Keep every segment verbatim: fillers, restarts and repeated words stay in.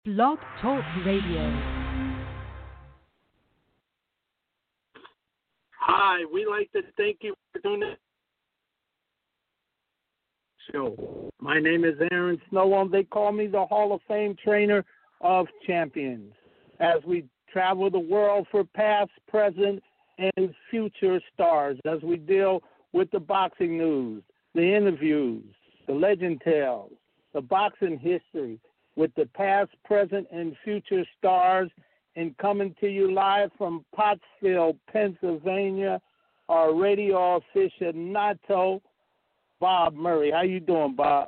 Blog Talk Radio. Hi, we'd like to thank you for doing this show. My name is Aaron Snowell. They call me the Hall of Fame trainer of champions. As we travel the world for past, present, and future stars, as we deal with the boxing news, the interviews, the legend tales, the boxing history, with the past, present, and future stars, and coming to you live from Pottsville, Pennsylvania, our radio aficionado, Bob Murray. How you doing, Bob?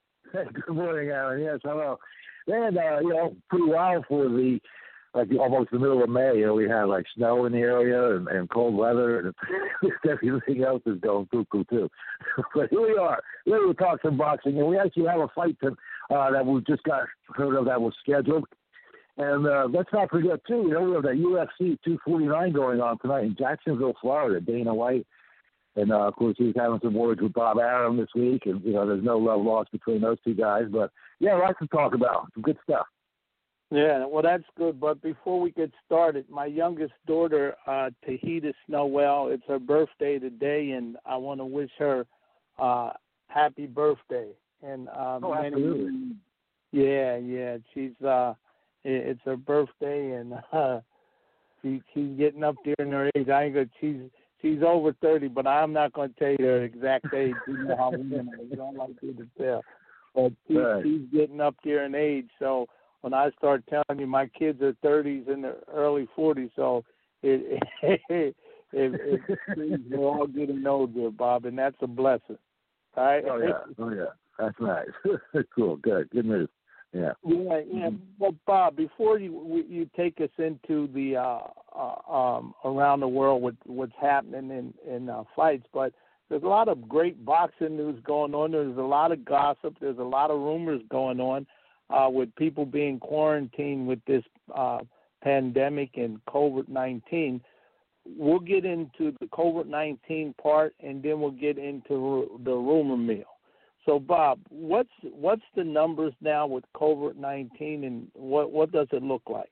Good morning, Aaron. Yes, hello. Man, uh, you know, pretty wild for the, like almost the middle of May. You know, we had like snow in the area and, and cold weather, and everything else is going cuckoo too. But here we are. Here we talk some boxing, and we actually have a fight to, uh, that we just got heard of that was scheduled. And uh, let's not forget, too, you know, we have that U F C two forty-nine going on tonight in Jacksonville, Florida. Dana White, and, uh, of course, he's having some words with Bob Arum this week. And, you know, there's no love lost between those two guys. But, yeah, lots to talk about. Some good stuff. Yeah, well, that's good. But before we get started, my youngest daughter, uh, Tahita Snowell, it's her birthday today, and I want to wish her uh, happy birthday. And um, oh, absolutely. Many, yeah, yeah, she's uh, it's her birthday, and uh, she she's getting up there in her age. I ain't gonna, she's she's over thirty, but I'm not going to tell you her exact age. You know how women are. You don't like me to tell, but she, right. she's getting up there in age. So when I start telling you, my kids are thirties and the early forties, so it it, it, it, it we're all getting older, Bob, and that's a blessing. All right? Oh yeah, oh yeah. That's nice. Cool. Good. Good news. Yeah. Yeah, yeah. Mm-hmm. Well, Bob, before you you take us into the uh, uh, um, around the world with what's happening in in uh, fights, but there's a lot of great boxing news going on. There's a lot of gossip. There's a lot of rumors going on uh, with people being quarantined with this uh, pandemic and COVID nineteen. We'll get into the COVID nineteen part, and then we'll get into the rumor mill. So, Bob, what's what's the numbers now with COVID nineteen, and what what does it look like?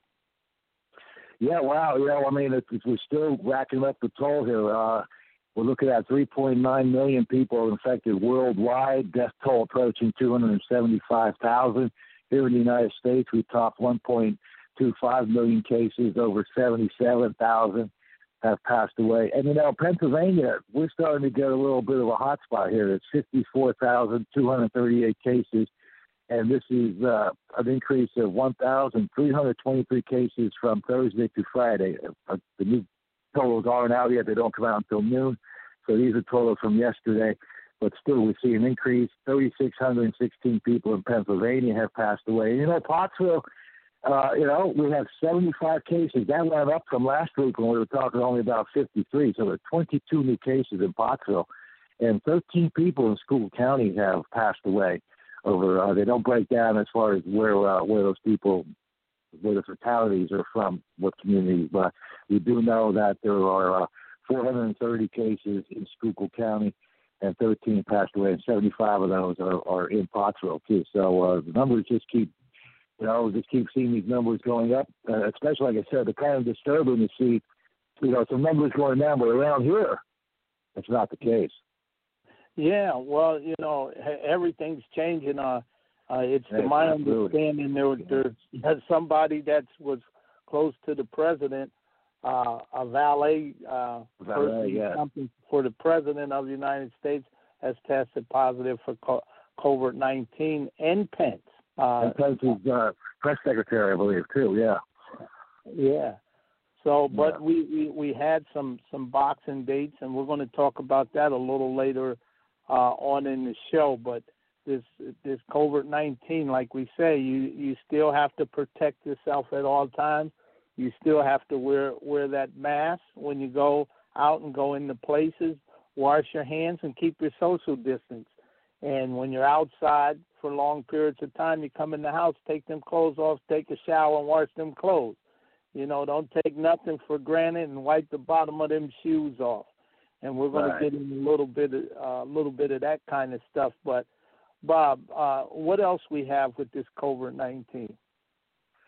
Yeah, wow. You know, I mean, it's, we're still racking up the toll here. Uh, we're looking at three point nine million people infected worldwide, death toll approaching two hundred seventy-five thousand. Here in the United States, we topped one point two five million cases, over seventy-seven thousand have passed away. And, you know, Pennsylvania, we're starting to get a little bit of a hot spot here. It's fifty-four thousand two hundred thirty-eight cases, and this is uh, an increase of one thousand three hundred twenty-three cases from Thursday to Friday. Uh, the new totals aren't out yet. They don't come out until noon, so these are totals from yesterday. But still, we see an increase. three thousand six hundred sixteen people in Pennsylvania have passed away. And, you know, Pottsville, Uh, you know, we have seventy-five cases. That went up from last week when we were talking only about fifty-three. So there are twenty-two new cases in Pottsville, and thirteen people in Schuylkill County have passed away. Over, uh, they don't break down as far as where uh, where those people, where the fatalities are from, what community. But we do know that there are uh, four hundred thirty cases in Schuylkill County, and thirteen passed away, and seventy-five of those are, are in Pottsville too. So uh, the numbers just keep. You know, we just keep seeing these numbers going up, uh, especially, like I said, they're kind of disturbing to see, you know, some numbers going down, but around here, that's not the case. Yeah, well, you know, everything's changing. Uh, uh, it's yeah, to my absolutely. understanding there, there's somebody that was close to the president, uh, a valet, uh, valet person, yeah. something for the president of the United States has tested positive for COVID nineteen, and Pence. Uh, and Pence is uh, press secretary, I believe, too. Yeah. Yeah. So, but yeah. we, we, we had some, some boxing dates, and we're going to talk about that a little later uh, on in the show. But this this COVID nineteen, like we say, you, you still have to protect yourself at all times. You still have to wear wear that mask when you go out and go into places. Wash your hands and keep your social distance. And when you're outside for long periods of time, you come in the house, take them clothes off, take a shower, and wash them clothes. You know, don't take nothing for granted and wipe the bottom of them shoes off. And we're going right. to get in a little bit of a uh, little bit of that kind of stuff. But Bob, uh, what else we have with this COVID nineteen?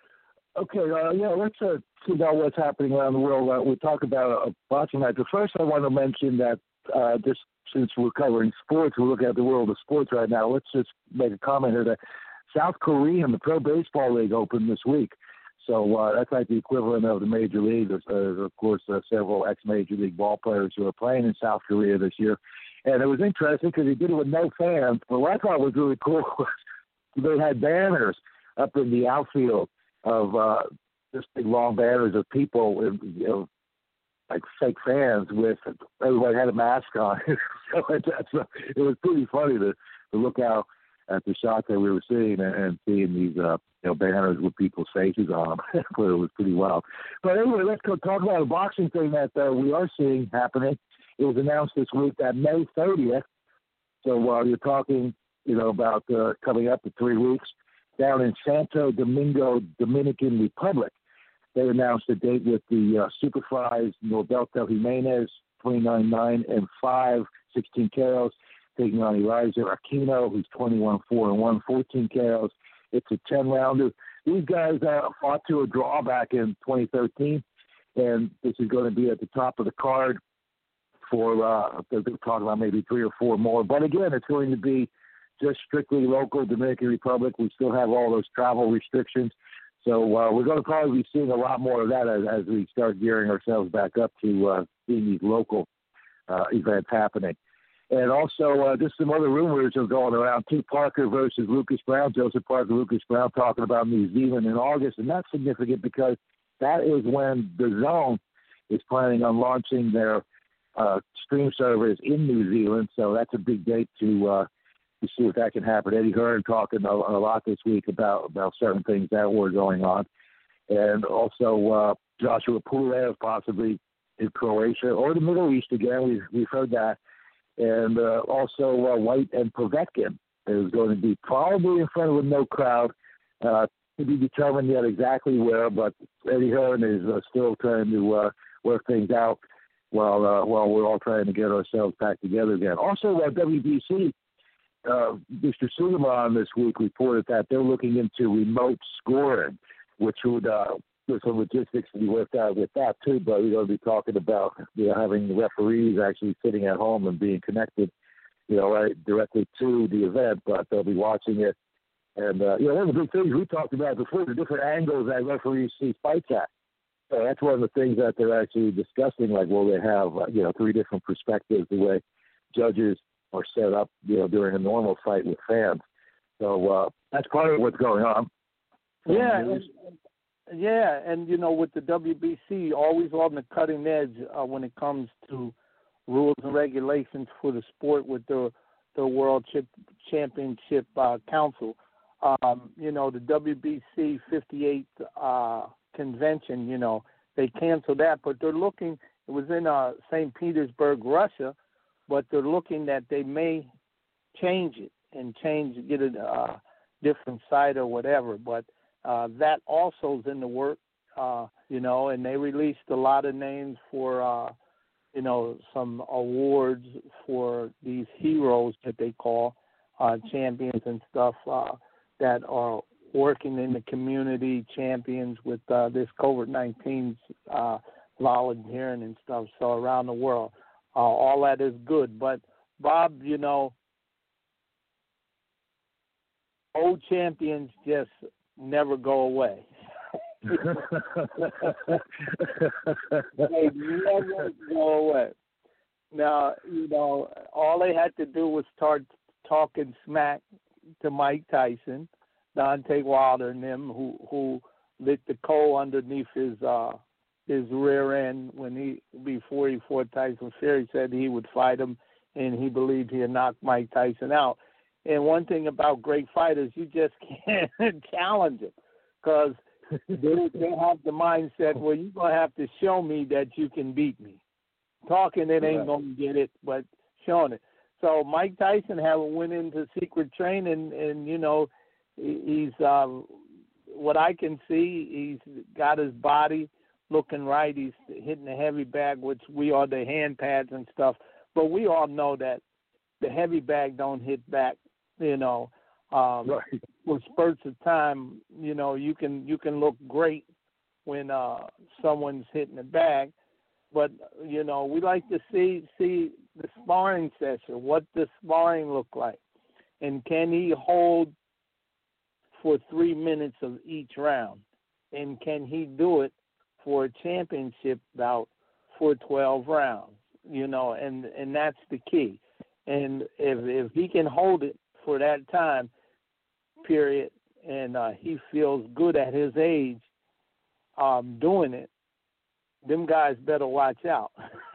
Okay, uh, yeah, let's uh, see about what's happening around the world. Uh, we talk about uh, boxing night, but first I want to mention that uh, just since we're covering sports, we're looking at the world of sports right now. Let's just make a comment here that South Korea and the Pro Baseball League opened this week. So uh, that's like the equivalent of the Major League. There's, uh, of course, uh, several ex-Major League ball players who are playing in South Korea this year. And it was interesting because they did it with no fans. But what I thought was really cool was they had banners up in the outfield of uh, just big long banners of people, you know, like fake fans with everybody had a mask on. So it, that's, it was pretty funny to, to look out at the shot that we were seeing and, and seeing these uh, you know, banners with people's faces on them. It was pretty wild. But anyway, let's go talk about a boxing thing that uh, we are seeing happening. It was announced this week that May thirtieth, so while you're talking, you know, about uh, coming up in three weeks, down in Santo Domingo, Dominican Republic, they announced a date with the uh, Superflies Norberto Jimenez, twenty-nine nine and five, sixteen K Os, taking on Elijah Aquino, who's twenty-one four and one, fourteen K Os. It's a ten-rounder. These guys uh, fought to a draw back in twenty thirteen, and this is going to be at the top of the card for, uh, they're talking about maybe three or four more. But again, it's going to be just strictly local Dominican Republic. We still have all those travel restrictions. So uh, we're going to probably be seeing a lot more of that as, as we start gearing ourselves back up to uh, seeing these local uh, events happening. And also, uh, just some other rumors are going around. T. Parker versus Lucas Brown. Joseph Parker, Lucas Brown talking about New Zealand in August. And that's significant because that is when the Zone is planning on launching their uh, stream service in New Zealand. So that's a big date to uh, to see if that can happen. Eddie Hearn talking a, a lot this week about, about certain things that were going on. And also uh, Joshua Pulev possibly in Croatia or the Middle East again. We've, we've heard that. And uh, also uh, White and Povetkin is going to be probably in front of a no crowd. Uh, to be determined yet exactly where, but Eddie Hearn is uh, still trying to uh, work things out while uh, while we're all trying to get ourselves back together again. Also, uh, W B C, uh, Mister Suleiman this week reported that they're looking into remote scoring, which would uh, there's some logistics to be worked out with that too, but we're going to be talking about, you know, having the referees actually sitting at home and being connected, you know, right directly to the event, but they'll be watching it. And, uh, you know, one of the big things we talked about before, the different angles that referees see fights at. So that's one of the things that they're actually discussing, like, will they have, uh, you know, three different perspectives, the way judges are set up, you know, during a normal fight with fans. So uh, that's part of what's going on. Yeah, and, yeah, and, you know, with the W B C, always on the cutting edge uh, when it comes to rules and regulations for the sport with the, the World Chip Championship uh, Council. Um, you know, the W B C fifty-eighth uh, convention, you know, they canceled that, but they're looking, it was in uh, Saint Petersburg, Russia, but they're looking that they may change it and change, get a uh, different site or whatever, but uh, that also is in the work, uh, you know, and they released a lot of names for, uh, you know, some awards for these heroes that they call uh, champions and stuff uh, that are working in the community, champions with uh, this COVID nineteen uh, volunteering and stuff, so around the world. Uh, all that is good. But, Bob, you know, old champions just never go away. They never go away. Now, you know, all they had to do was start talking smack to Mike Tyson, Deontay Wilder, and them who who lit the coal underneath his uh, his rear end when he before he fought Tyson Fury. Said he would fight him, and he believed he'd knock Mike Tyson out. And one thing about great fighters, you just can't challenge them because they, they have the mindset, well, you're going to have to show me that you can beat me. Talking it ain't going to get it, but showing it. So Mike Tyson haven't went into secret training, and, you know, he's, uh, what I can see, he's got his body looking right. He's hitting the heavy bag, which we are the hand pads and stuff. But we all know that the heavy bag don't hit back, you know. Um, right. for spurts of time, you know, you can you can look great when uh, someone's hitting the bag, but you know, we like to see see the sparring session. What does sparring look like, and can he hold for three minutes of each round, and can he do it for a championship bout for twelve rounds? You know, and and that's the key. And if if he can hold it for that time period, and uh, he feels good at his age um, doing it, them guys better watch out.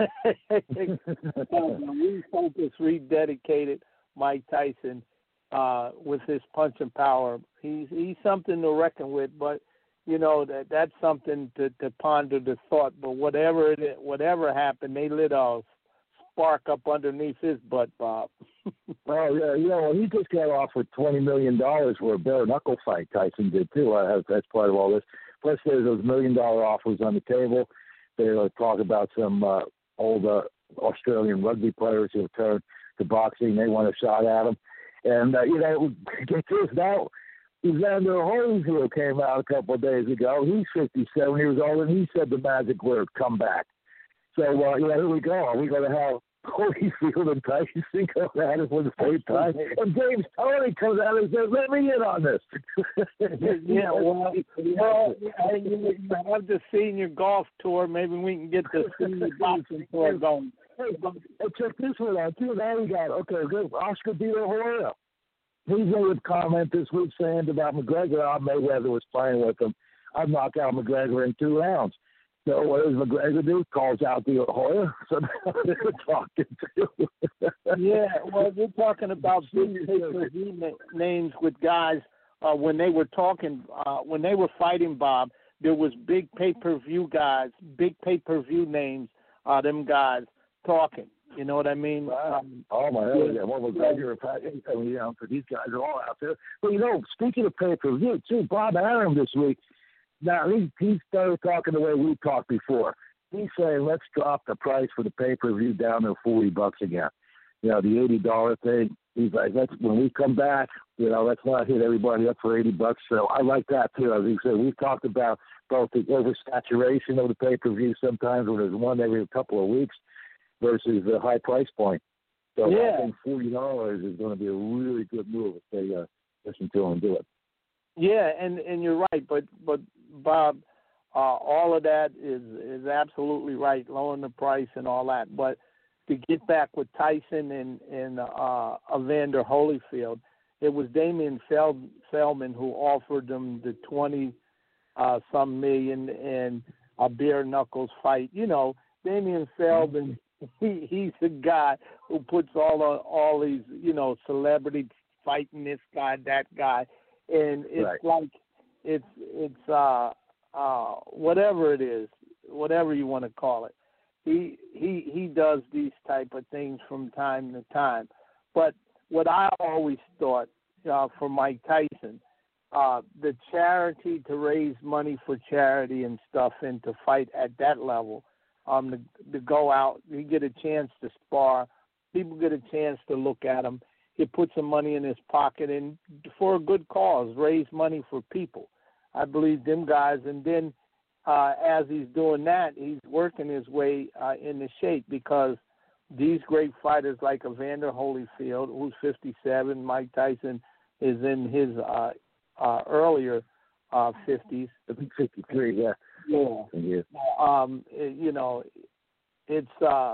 Refocus, rededicated Mike Tyson uh, with his punching power. He's he's something to reckon with, but you know that that's something to, to ponder the thought. But whatever it is, whatever happened, they lit a spark up underneath his butt, Bob. Oh yeah, you know he just got off with twenty million dollars for a bare knuckle fight. Tyson did too. Uh, that's part of all this. Plus, there's those million dollar offers on the table. They uh, talk about some uh, old uh, Australian rugby players who have turned to boxing. They want a shot at him, and uh, you know, get this now. Evander Holyfield came out a couple of days ago. He's fifty-seven years old, and he said the magic word, "come back." So, uh, yeah, here we go. Are we going to have Holyfield and Tyson come at it for the first time? And James Toney comes out and says, let me in on this. Yeah, well, well you have the senior golf tour. Maybe we can get the senior boxing tour going. Hey, check this one out, too. Now we got, okay, good. Oscar De La Hoya. He's made a comment this week saying about McGregor, oh, Mayweather was playing with him. I'd knock out McGregor in two rounds. So what does McGregor do? Calls out De La Hoya. So now they're talking too. Yeah, well, we're talking about big pay-per-view names with guys. Uh, when they were talking, uh, when they were fighting, Bob, there was big pay-per-view guys, big pay-per-view names, uh, them guys talking. You know what I mean? Wow. Um, oh, my God. Yeah, well, McGregor and Pat, I mean, you know, for these guys are all out there. But, you know, speaking of pay-per-view, too, Bob Arum this week, now, he, he started talking the way we talked before. He's saying, let's drop the price for the pay-per-view down to forty bucks again. You know, the eighty dollars thing. He's like, let's, when we come back, you know, let's not hit everybody up for eighty bucks. So I like that, too. As he said, we've talked about both the oversaturation of the pay-per-view sometimes when there's one every couple of weeks versus the high price point. So yeah. I think forty dollars is going to be a really good move if they uh, listen to him and do it. Yeah, and, and you're right, but but Bob, uh, all of that is is absolutely right, lowering the price and all that. But to get back with Tyson and and uh, Evander Holyfield, it was Damian Feld, Feldman who offered them the twenty uh, some million and a bare knuckles fight. You know, Damian Feldman, he he's the guy who puts all the, all these you know celebrities fighting this guy, that guy. And it's right. like it's it's uh uh whatever it is, whatever you want to call it. He he he does these type of things from time to time. But what I always thought uh, for Mike Tyson, uh, the charity to raise money for charity and stuff, and to fight at that level, um, to, to go out, you get a chance to spar, people get a chance to look at him. He put some money in his pocket and for a good cause, raise money for people. I believe them guys. And then uh, as he's doing that, he's working his way uh, into shape because these great fighters like Evander Holyfield, who's fifty-seven, Mike Tyson is in his uh, uh, earlier uh, fifties. I think fifty-three, yeah. Yeah. yeah. Um, it, you know, it's uh,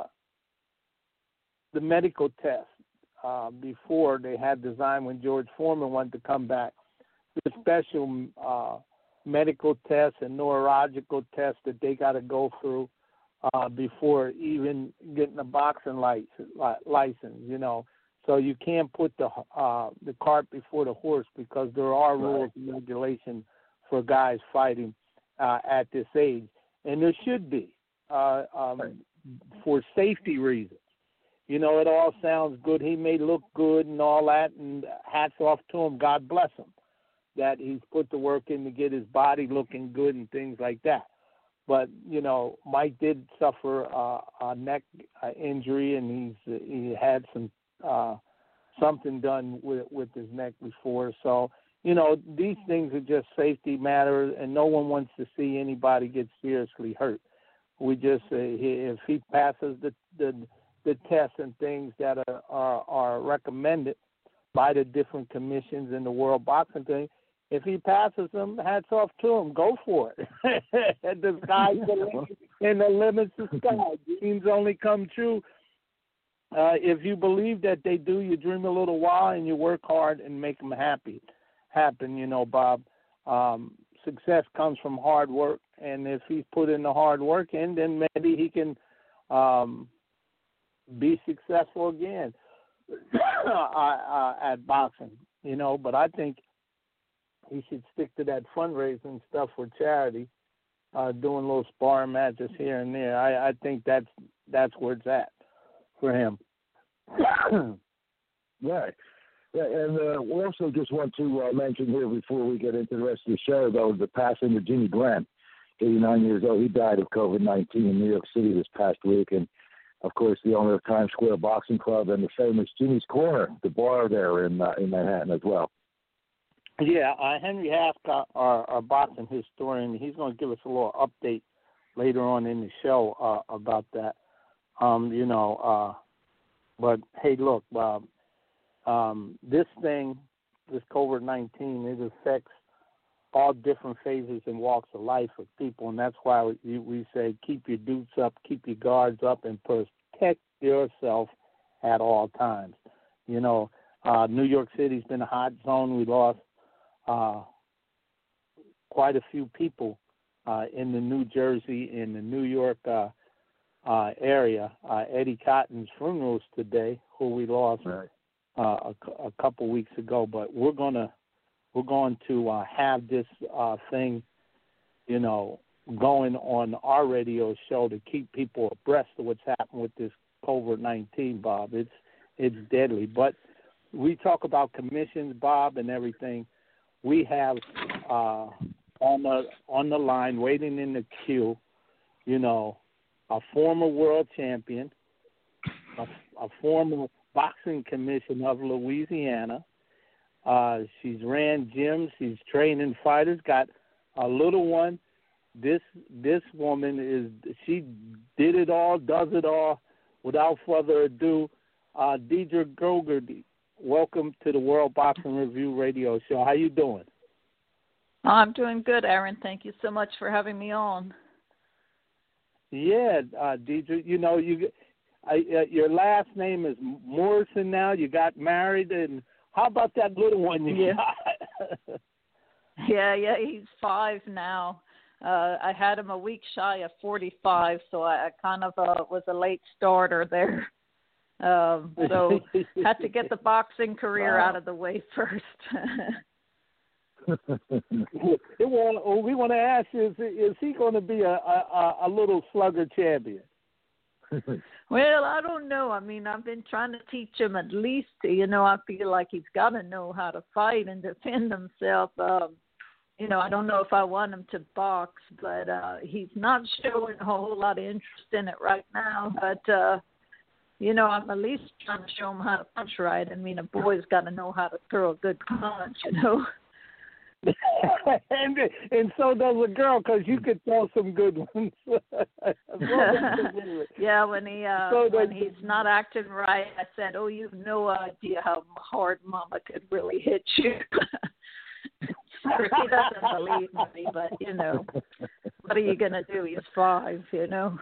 the medical test. Uh, before they had designed when George Foreman wanted to come back, the special uh, medical tests and neurological tests that they got to go through uh, before even getting a boxing license, license, you know. So you can't put the uh, the cart before the horse because there are rules right. and regulations for guys fighting uh, at this age. And there should be uh, um, right. for safety reasons. You know, it all sounds good. He may look good and all that, and hats off to him. God bless him that he's put the work in to get his body looking good and things like that. But, you know, Mike did suffer uh, a neck uh, injury, and he's he had some uh, something done with with his neck before. So you know, these things are just safety matters, and no one wants to see anybody get seriously hurt. We just, uh, he, if he passes the, the the tests and things that are, are are recommended by the different commissions in the World Boxing thing, if he passes them, hats off to him. Go for it. The sky's the limit, and the limit's the sky. Dreams only come true. Uh, if you believe that they do, you dream a little while and you work hard and make them happy. Happen, you know, Bob. Um, success comes from hard work, and if he's put in the hard work in, then maybe he can um, be successful again uh, at boxing, you know. But I think he should stick to that fundraising stuff for charity, uh, doing little sparring matches here and there. I, I think that's that's where it's at for him. Right. Yeah, and uh, we also just want to uh, mention here before we get into the rest of the show, though, the passing of Jimmy Grant, eighty-nine years old. He died of COVID nineteen in New York City this past week. And, of course, the owner of Times Square Boxing Club and the famous Jimmy's Corner, the bar there in uh, in Manhattan as well. Yeah, uh, Henry Haskell, our, our boxing historian, he's going to give us a little update later on in the show uh, about that. Um, you know, uh, but, hey, look, Bob. Um, this thing, this COVID nineteen, it affects all different phases and walks of life of people, and that's why we, we say keep your dukes up, keep your guards up, and protect yourself at all times. You know, uh, New York City's been a hot zone. We lost uh, quite a few people uh, in the New Jersey, in the New York uh, uh, area. Uh, Eddie Cotton's funerals today, who we lost. Right. Uh, a, a couple weeks ago, but we're gonna we're going to uh, have this uh, thing, you know, going on our radio show to keep people abreast of what's happening with this COVID nineteen, Bob. It's it's deadly. But we talk about commissions, Bob, and everything. We have uh, on the on the line, waiting in the queue, you know, a former world champion, a, a former boxing commission of Louisiana. Uh, she's ran gyms. She's training fighters. Got a little one. This this woman is she did it all, does it all. Without further ado, uh, Deidre Gogarty, welcome to the World Boxing Review Radio Show. How you doing? I'm doing good, Aaron. Thank you so much for having me on. Yeah, uh, Deidre. You know you. I, uh, your last name is Morrison now. You got married, and how about that little one you yeah. got? yeah, yeah, he's five now. Uh, I had him a week shy of forty-five, so I, I kind of uh, was a late starter there. Um, so had to get the boxing career wow. out of the way first. well, we want to ask you, is, is he going to be a, a, a little slugger champion? Well, I don't know. I mean, I've been trying to teach him at least, you know, I feel like he's got to know how to fight and defend himself. Um, you know, I don't know if I want him to box, but uh, he's not showing a whole lot of interest in it right now. But, uh, you know, I'm at least trying to show him how to punch right. I mean, a boy's got to know how to throw a good punch, you know. and and so does a girl, because you could throw some good ones. yeah, when he uh, so when he's not acting right, I said, "Oh, you've no idea how hard Mama could really hit you." He doesn't believe me, but you know, what are you gonna do? He's five, you know.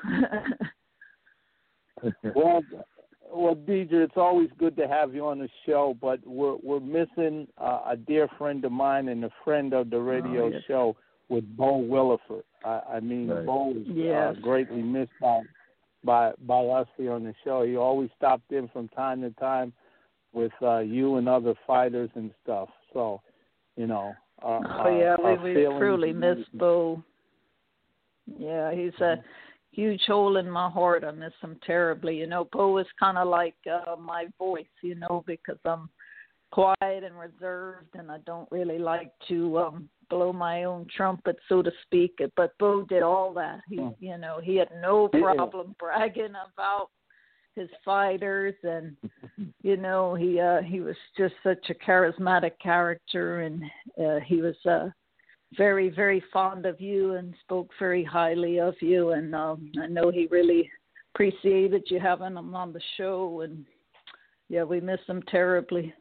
well. Well, Deidre, it's always good to have you on the show, but we're we're missing uh, a dear friend of mine and a friend of the radio oh, yes. show with Bo Williford. I, I mean, right. Bo is yes. uh, greatly missed by, by by us here on the show. He always stopped in from time to time with uh, you and other fighters and stuff. So, you know. Uh, oh yeah, uh, we, we truly miss Bo. Yeah, he's a huge hole in my heart. I miss him terribly. You know, Bo is kind of like uh, my voice, you know, because I'm quiet and reserved, and I don't really like to um, blow my own trumpet, so to speak. But Bo did all that. He, you know, he had no problem bragging about his fighters, and you know he uh, he was just such a charismatic character, and uh, he was uh, very very fond of you and spoke very highly of you, and um, I know he really appreciated you having him on the show, and yeah, we miss him terribly.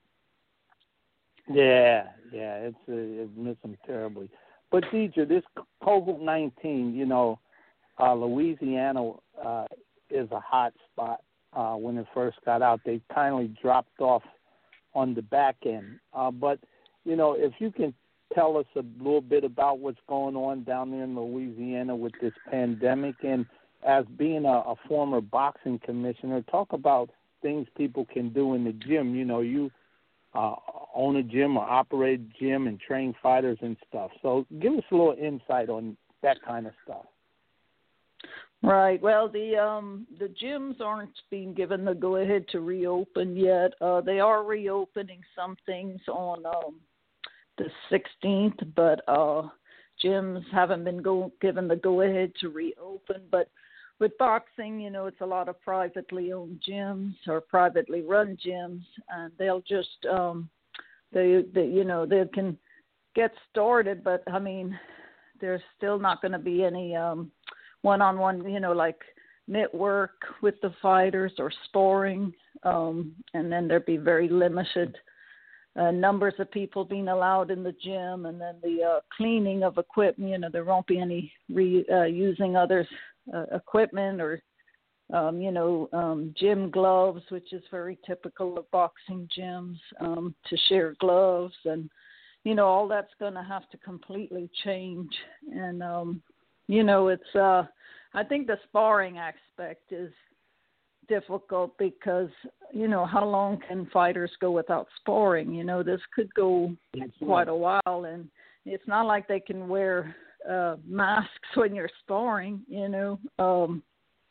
Yeah, yeah, it's uh, it miss him terribly. But Deidre, this COVID nineteen, you know, uh, Louisiana uh, is a hot spot. Uh, when it first got out, they kindly dropped off on the back end. Uh, but you know, if you can tell us a little bit about what's going on down there in Louisiana with this pandemic, and as being a, a former boxing commissioner, talk about things people can do in the gym. You know, you uh, own a gym or operate a gym and train fighters and stuff. So give us a little insight on that kind of stuff. Right. Well, the um, the gyms aren't being given the go-ahead to reopen yet. Uh, they are reopening some things on um, the sixteenth, but uh, gyms haven't been go- given the go-ahead to reopen. But with boxing, you know, it's a lot of privately owned gyms or privately run gyms, and they'll just, um, they, they, you know, they can get started, but I mean, there's still not going to be any um, one-on-one, you know, like network with the fighters or sparring, um, and then there'd be very limited uh, numbers of people being allowed in the gym, and then the uh, cleaning of equipment, you know, there won't be any re, uh, using others' uh, equipment or, um, you know, um, gym gloves, which is very typical of boxing gyms, um, to share gloves, and, you know, all that's going to have to completely change. And, um, you know, it's, uh, I think the sparring aspect is difficult because, you know, how long can fighters go without sparring? You know, this could go quite a while, and it's not like they can wear uh, masks when you're sparring, you know. Um,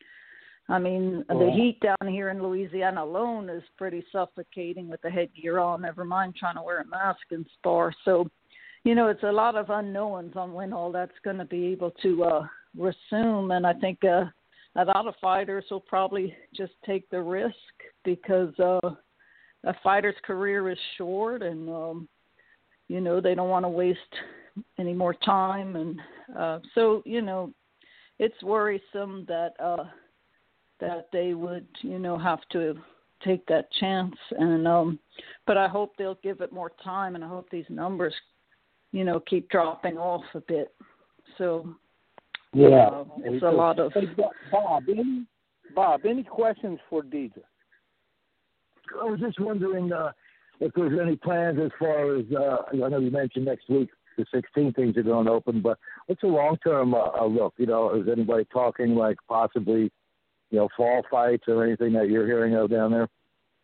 I mean, oh. the heat down here in Louisiana alone is pretty suffocating with the headgear on, never mind trying to wear a mask and spar. So, you know, it's a lot of unknowns on when all that's going to be able to uh, resume. And I think uh, a lot of fighters will probably just take the risk because uh, a fighter's career is short, and, um, you know, they don't want to waste any more time. And uh, so, you know, it's worrisome that uh, that they would, you know, have to take that chance. And um, but I hope they'll give it more time, and I hope these numbers, you know, keep dropping off a bit. So, yeah, uh, it's a lot of. Hey, Bob, any, Bob, any questions for Deidre? I was just wondering uh, if there's any plans as far as, uh, I know you mentioned next week the sixteen things are going to open, but what's the long-term uh, look? You know, is anybody talking like possibly, you know, fall fights or anything that you're hearing of down there?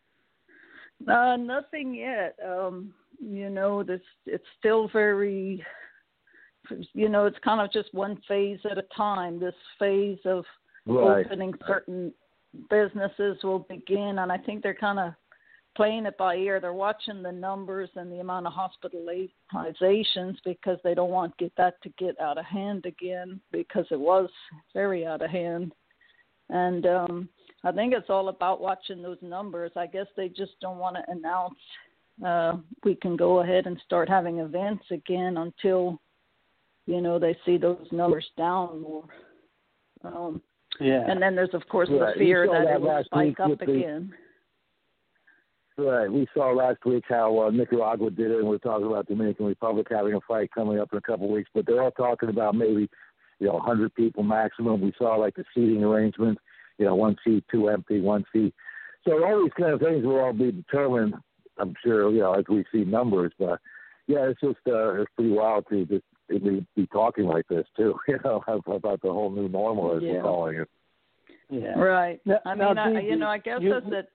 Uh, nothing yet. Um, you know, this it's still very, you know, it's kind of just one phase at a time. This phase of right. opening certain businesses will begin, and I think they're kind of playing it by ear. They're watching the numbers and the amount of hospitalizations because they don't want get that to get out of hand again, because it was very out of hand. And um, I think it's all about watching those numbers. I guess they just don't want to announce uh, we can go ahead and start having events again until, you know, they see those numbers down more. Um, yeah. And then there's, of course, right. the fear that, that it will spike up again. The, right. We saw last week how uh, Nicaragua did it, and we're talking about Dominican Republic having a fight coming up in a couple of weeks. But they're all talking about maybe, you know, one hundred people maximum. We saw, like, the seating arrangements, you know, one seat, two empty, one seat. So all these kind of things will all be determined, I'm sure, you know, as we see numbers. But, yeah, it's just uh, it's pretty wild to just be, be talking like this, too, you know, about the whole new normal, as yeah. we're calling it. Yeah. Right. Now, I mean, now, I, you, you know, I guess you, that's it.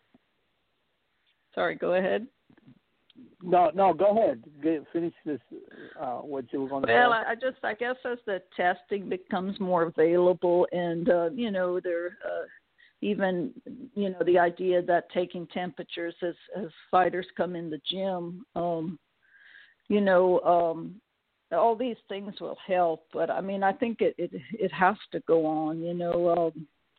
Sorry, go ahead. No, no, go ahead. Get, finish this, uh, what you were going to say. Well, I, I just, I guess as the testing becomes more available and, uh, you know, there, uh, even, you know, the idea that taking temperatures as, as fighters come in the gym, um, you know, um, all these things will help. But, I mean, I think it, it, it has to go on, you know. Um,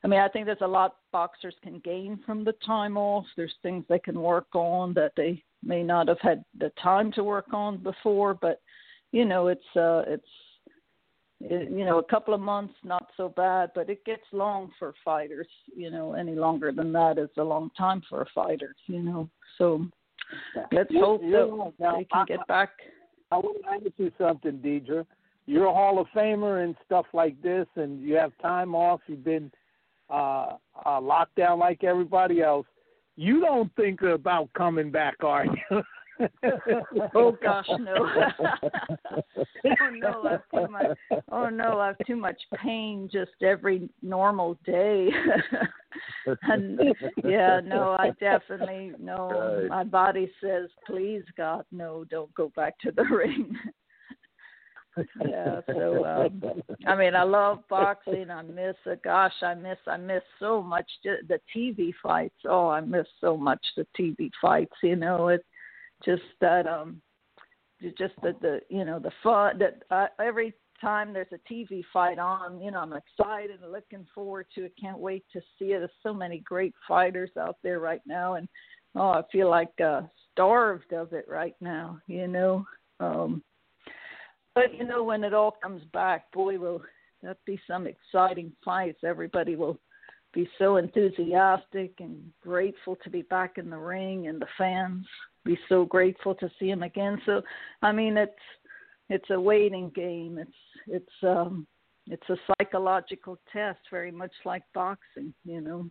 I mean, I think there's a lot boxers can gain from the time off. There's things they can work on that they may not have had the time to work on before. But, you know, it's, uh, it's, it, you know, a couple of months, not so bad, but it gets long for fighters. You know, any longer than that is a long time for a fighter, you know. So let's you, hope that now, they can I, get back. I want to ask you something, Deidre. You're a Hall of Famer and stuff like this, and you have time off. You've been uh, uh, locked down like everybody else. You don't think about coming back, are you? Oh gosh, no. oh no, I have too much. Oh no, I have too much pain just every normal day. and yeah, no, I definitely no. Right. My body says, please God, no, don't go back to the ring. yeah, so um, I mean, I love boxing. I miss it. Gosh, I miss, I miss so much the T V fights. Oh, I miss so much the T V fights. You know, it's just that, um, just the, the you know, the fun that uh, every time there's a T V fight on, you know, I'm excited and looking forward to it. Can't wait to see it. There's so many great fighters out there right now, and oh, I feel like uh, starved of it right now. You know. Um, But, you know, when it all comes back, boy, will that be some exciting fights. Everybody will be so enthusiastic and grateful to be back in the ring, and the fans be so grateful to see him again. So, I mean, it's it's a waiting game. It's it's um it's a psychological test, very much like boxing, you know.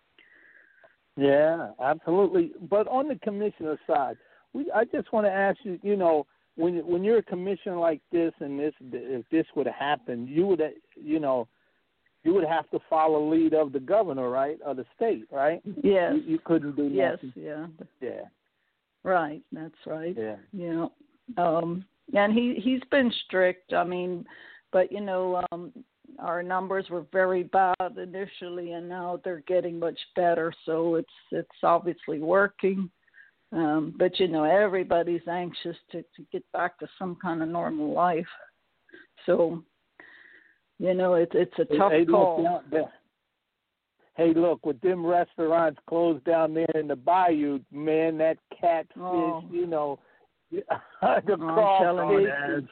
Yeah, absolutely. But on the commissioner side, we I just want to ask you, you know, When when you're a commissioner like this, and this if this would have happened, you would you know you would have to follow the lead of the governor, right, of the state, right? Yes. You, you couldn't do yes, nothing. yeah. Yeah. Right. That's right. Yeah. Yeah. Um, and he he's been strict. I mean, but you know, um, our numbers were very bad initially, and now they're getting much better. So it's it's obviously working. Um, but, you know, everybody's anxious to, to get back to some kind of normal life. So, you know, it, it's a tough hey, call. Look, hey, look, with them restaurants closed down there in the bayou, man, that catfish, oh. you know, the oh, crawfish.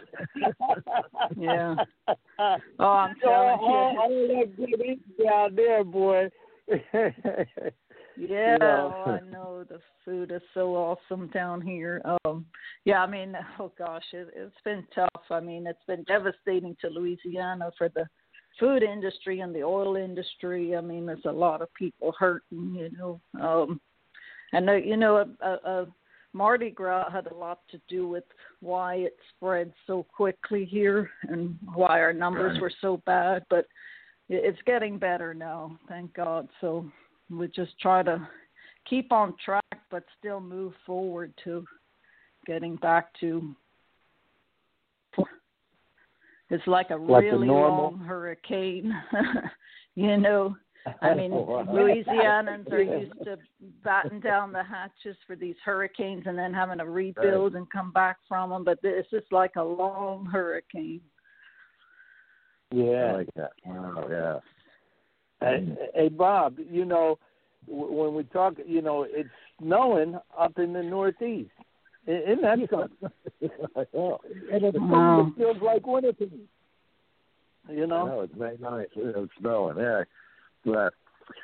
yeah. Oh, I'm telling oh, you. All that good eating down there, boy. Yeah, you know. oh, I know the food is so awesome down here. Um, yeah, I mean, oh gosh, it, it's been tough. I mean, it's been devastating to Louisiana for the food industry and the oil industry. I mean, there's a lot of people hurting, you know. Um, and uh, you know, a, a, a Mardi Gras had a lot to do with why it spread so quickly here and why our numbers Right. were so bad. But it's getting better now, thank God. So we just try to keep on track, but still move forward to getting back to. It's like a like really long hurricane, you know. I mean, Louisianans are used to batten down the hatches for these hurricanes and then having to rebuild and come back from them. But this is like a long hurricane. Yeah, I like that. Wow, yeah. Hey, hey, Bob, you know, w- when we talk, you know, it's snowing up in the Northeast. Isn't that something? And it's Wow. it feels like winter to me. You know? No, it's May ninth. It's snowing. Yeah. But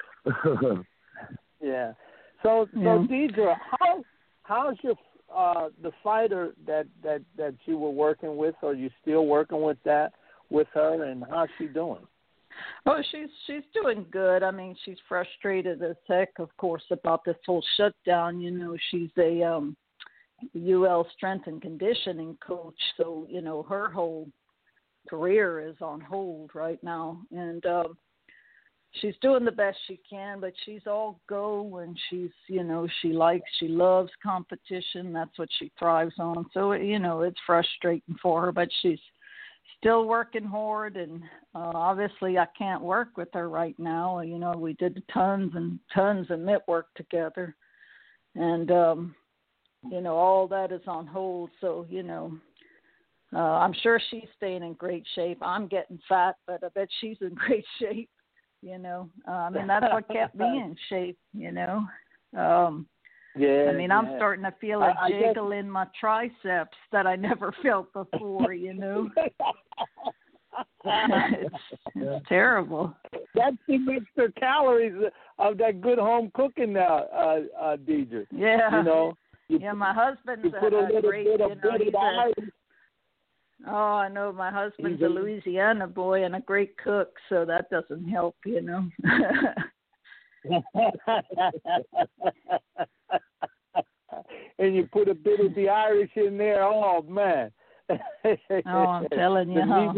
yeah. So, so Yeah. Deidre, how how's your uh, the fighter that, that, that you were working with? Are you still working with that with her, and how's she doing? Oh, she's she's doing good. I mean, she's frustrated as heck, of course, about this whole shutdown. You know, she's a um, U L strength and conditioning coach, so you know her whole career is on hold right now, and um, she's doing the best she can. But she's all go, and she's you know she likes she loves competition. That's what she thrives on. So you know it's frustrating for her, but she's still working hard, and uh, obviously I can't work with her right now. You know, we did tons and tons of mitt work together, and um, you know all that is on hold. So you know, uh, I'm sure she's staying in great shape. I'm getting fat, but I bet she's in great shape. You know, uh, I mean, that's what kept me in shape. You know, um, yeah. I mean, yeah. I'm starting to feel a I, jiggle I guess... in my triceps that I never felt before. You know, it's, it's terrible. That's the extra calories of that good home cooking now, uh, uh, Deidre. Yeah. You know. You, yeah, my husband's you put a, a, little great, bit of you know, he's a, Oh, I know my husband's a Louisiana boy and a great cook, so that doesn't help, you know. And you put a bit of the Irish in there. Oh man! Oh, I'm telling you, huh?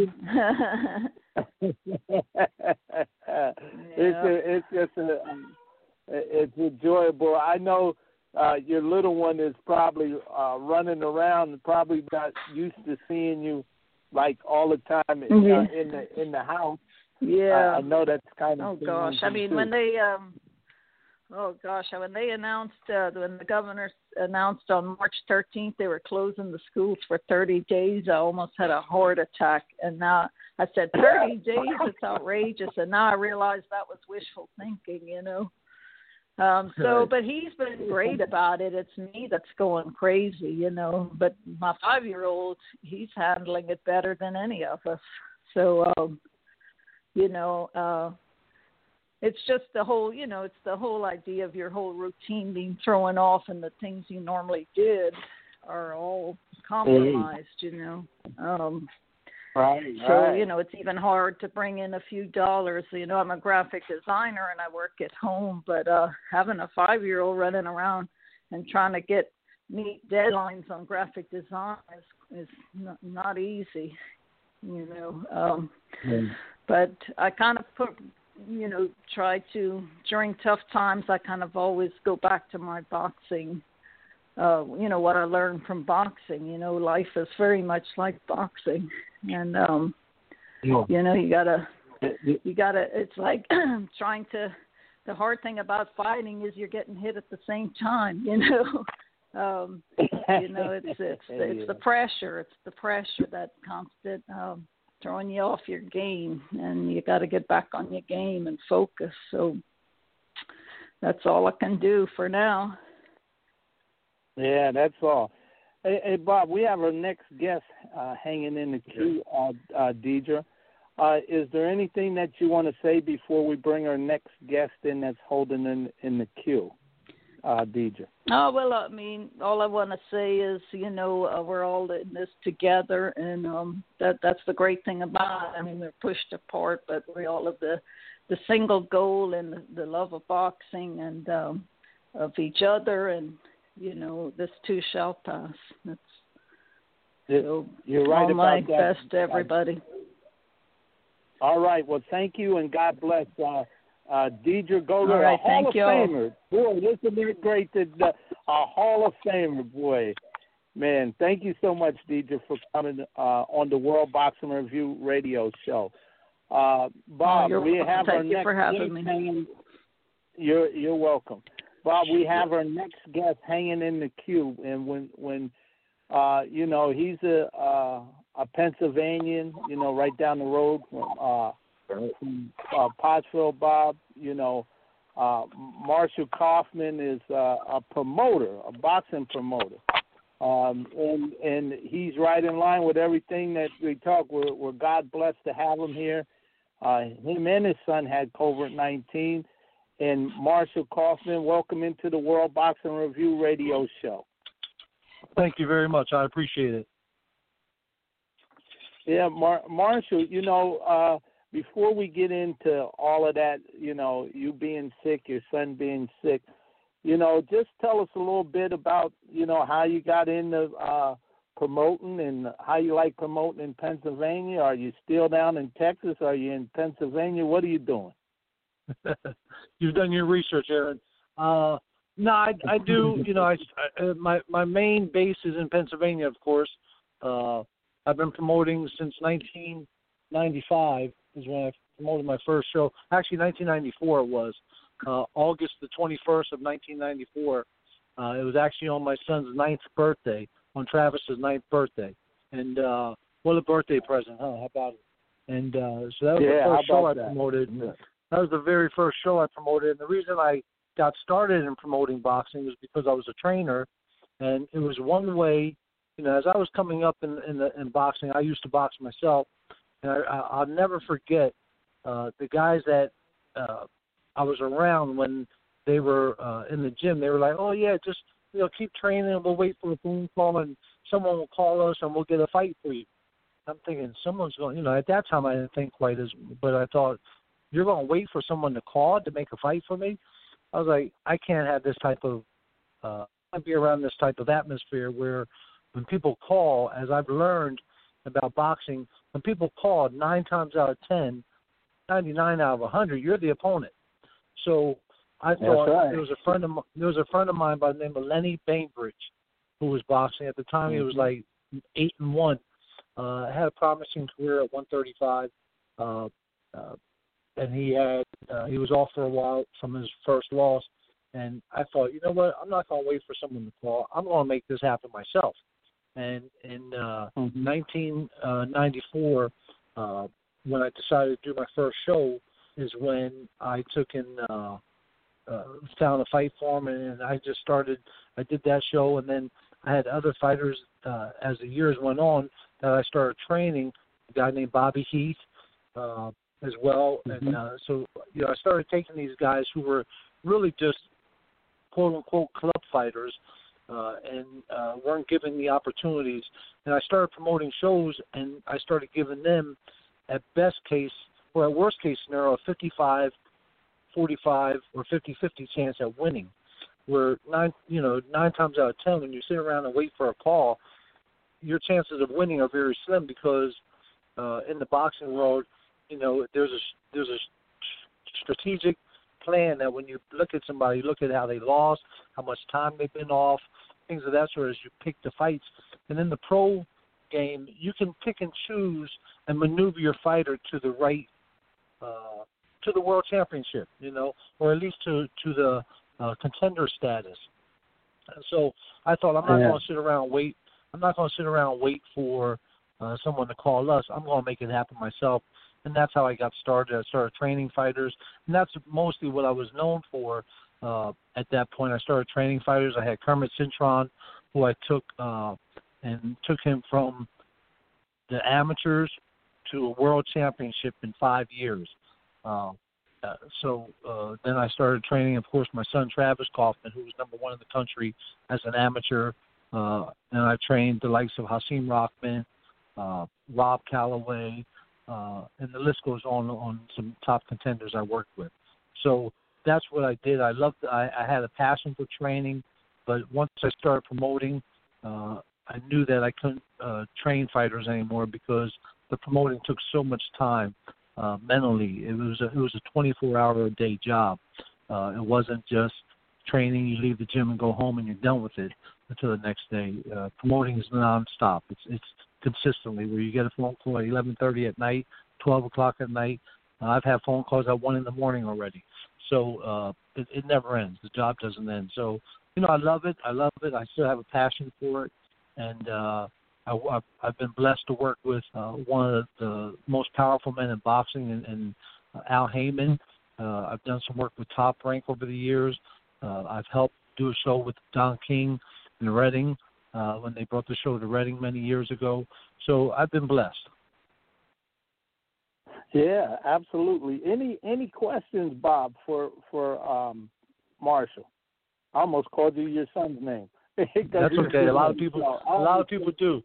It's a, it's just a, it's enjoyable. I know. Uh, your little one is probably uh, running around and probably not used to seeing you like all the time in, yeah. uh, in the in the house. Yeah, uh, I know that's kind of. Oh gosh, I mean too. when they um, oh gosh, when they announced uh, when the governor announced on March thirteenth they were closing the schools for thirty days, I almost had a heart attack. And now I said thirty days, it's outrageous. And now I realize that was wishful thinking, you know. Um, so, but he's been great about it. It's me that's going crazy, you know. But my five-year-old, he's handling it better than any of us. So, um, you know, uh, it's just the whole, you know, it's the whole idea of your whole routine being thrown off, and the things you normally did are all compromised, you know. Um, Right, so, right. you know, it's even hard to bring in a few dollars. You know, I'm a graphic designer and I work at home, but uh, having a five-year-old running around and trying to get meet deadlines on graphic design is, is not, not easy, you know. Um, mm. But I kind of put, you know, try to, during tough times, I kind of always go back to my boxing. Uh, you know, what I learned from boxing, you know, life is very much like boxing. And, um, yeah. you know, you gotta, you gotta, it's like trying to, the hard thing about fighting is you're getting hit at the same time, you know. um, you know, it's, it's, it's the pressure, it's the pressure, that constant um, throwing you off your game, and you got to get back on your game and focus. So that's all I can do for now. Yeah, that's all. Hey, hey, Bob, we have our next guest uh, hanging in the queue, uh, uh, Deidre. Uh, is there anything that you want to say before we bring our next guest in that's holding in, in the queue, uh, Deidre? Oh, well, I mean, all I want to say is, you know, uh, we're all in this together, and um, that that's the great thing about it. I mean, we're pushed apart, but we all have the, the single goal and the, the love of boxing and um, of each other, and you know, this too shall pass. That's so You're right all about my that. best to everybody. All right. Well, thank you, and God bless. Uh, uh, Deidre Goger, all right, a Hall thank of you Famer. Boy, isn't it great that uh, a Hall of Famer, boy. Man, thank you so much, Deidre, for coming uh, on the World Boxing Review radio show. Uh, Bob, oh, we have thank our you next for having me. hanging. You're you're welcome. Bob, we have our next guest hanging in the queue, and when when uh, you know he's a uh, a Pennsylvanian, you know, right down the road from, uh, from uh, Pottsville. Bob, you know, uh, Marshall Kaufman is uh, a promoter, a boxing promoter, um, and and he's right in line with everything that we talk. We're, we're God blessed to have him here. Uh, him and his son had COVID nineteen. And Marshall Kaufman, welcome into the World Boxing Review radio show. Thank you very much. I appreciate it. Yeah, Mar- Marshall, you know, uh, before we get into all of that, you know, you being sick, your son being sick, you know, just tell us a little bit about, you know, how you got into uh, promoting and how you like promoting in Pennsylvania. Are you still down in Texas? Are you in Pennsylvania? What are you doing? You've done your research, Aaron. Uh, no, I, I do. You know, I, I, my my main base is in Pennsylvania, of course. Uh, I've been promoting since nineteen ninety-five. Is when I promoted my first show. Actually, nineteen ninety-four it was. Uh, August the twenty-first of nineteen ninety-four. Uh, it was actually on my son's ninth birthday, on Travis's ninth birthday. And uh, what a birthday present, huh? How about it? And uh, so that was yeah, the first show I that? promoted. Yeah. That was the very first show I promoted. And the reason I got started in promoting boxing was because I was a trainer, and it was one way. You know, as I was coming up in in, the, in boxing, I used to box myself, and I, I, I'll never forget uh, the guys that uh, I was around when they were uh, in the gym. They were like, "Oh yeah, just you know, keep training, and we'll wait for a phone call, and someone will call us, and we'll get a fight for you." I'm thinking someone's going. You know, at that time I didn't think quite as, but I thought, you're going to wait for someone to call to make a fight for me? I was like, I can't have this type of, uh, I be around this type of atmosphere where when people call, as I've learned about boxing, when people call, nine times out of ten, ninety-nine out of one hundred, you're the opponent. So I thought right. there was a friend of there was a friend of mine by the name of Lenny Bainbridge who was boxing at the time. Mm-hmm. He was like eight and one. Uh, had a promising career at one thirty-five. Uh, uh, And he had uh, he was off for a while from his first loss, and I thought, you know what, I'm not going to wait for someone to call. I'm going to make this happen myself. And in uh, mm-hmm. nineteen ninety-four, uh, when I decided to do my first show, is when I took and uh, uh, found a fight for him, and I just started. I did that show, and then I had other fighters uh, as the years went on that I started training. A guy named Bobby Heath. Uh, as well. Mm-hmm. And uh, so, you know, I started taking these guys who were really just quote-unquote club fighters uh, and uh, weren't given the opportunities. And I started promoting shows, and I started giving them, at best case, or at worst case scenario, a fifty-five forty-five or fifty-fifty chance at winning, where nine, you know, nine times out of ten, when you sit around and wait for a call, your chances of winning are very slim because uh, in the boxing world, you know, there's a there's a strategic plan that when you look at somebody, you look at how they lost, how much time they've been off, things of that sort as you pick the fights. And in the pro game, you can pick and choose and maneuver your fighter to the right, uh, to the world championship, you know, or at least to, to the uh, contender status. And so I thought I'm not yeah. going to sit around and wait. I'm not going to sit around and wait for uh, someone to call us. I'm going to make it happen myself. And that's how I got started. I started training fighters, and that's mostly what I was known for uh, at that point. I started training fighters. I had Kermit Cintron, who I took uh, and took him from the amateurs to a world championship in five years. Uh, uh, so uh, then I started training, of course, my son Travis Kaufman, who was number one in the country as an amateur. Uh, and I trained the likes of Hasim Rahman, uh, Rob Calloway, Uh, and the list goes on on some top contenders I worked with. So that's what I did. I loved. I, I had a passion for training, but once I started promoting, uh, I knew that I couldn't uh, train fighters anymore because the promoting took so much time uh, mentally. It was a, it was a twenty-four hour a day job. Uh, it wasn't just training. You leave the gym and go home and you're done with it until the next day. Uh, promoting is nonstop. It's it's consistently, where you get a phone call at eleven thirty at night, twelve o'clock at night. Uh, I've had phone calls at one in the morning already. So uh, it, it never ends. The job doesn't end. So, you know, I love it. I love it. I still have a passion for it. And uh, I, I've, I've been blessed to work with uh, one of the most powerful men in boxing, and, and uh, Al Heyman. Uh, I've done some work with Top Rank over the years. Uh, I've helped do a show with Don King in Reading. Uh, when they brought the show to Reading many years ago. So I've been blessed. Yeah, absolutely. Any any questions, Bob, for, for um, Marshall? I almost called you your son's name. That's okay. A lot of people a lot of people do.